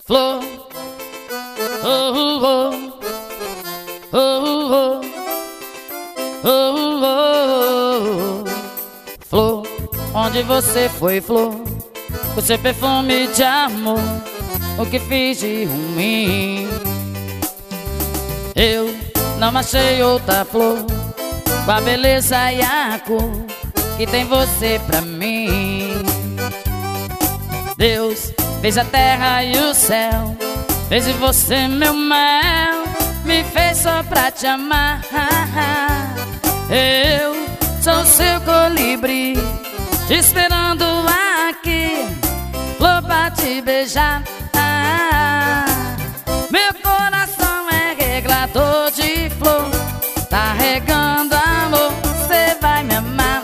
Flor, oh, oh, oh, oh, oh, oh. Flor, onde você foi, flor? O seu perfume de amor, o que fiz de ruim? Eu não achei outra flor com a beleza e a cor que tem você pra mim. Deus fez a terra e o céu, fez de você meu mel, me fez só pra te amar. Eu sou o seu colibri, te esperando aqui, flor pra te beijar. Meu coração é reglador de flor, tá regando amor, você vai me amar.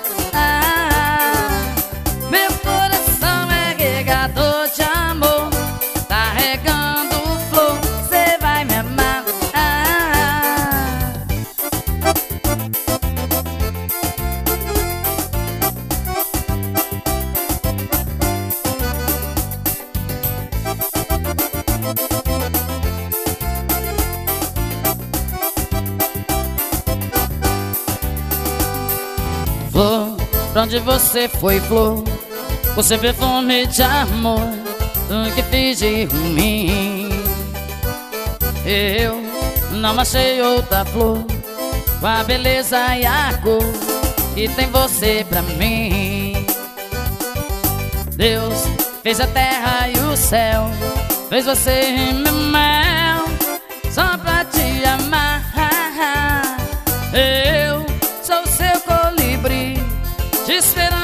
Meu coração é regador de amor, tá regando flor, você vai me amar. Flor, pra onde você foi, flor? Você perfume de amor, o que fiz de ruim? Eu não achei outra flor com a beleza e a cor que tem você pra mim. Deus fez a terra e o céu, fez você meu mel, só pra te amar. Eu sou o seu colibri, te esperando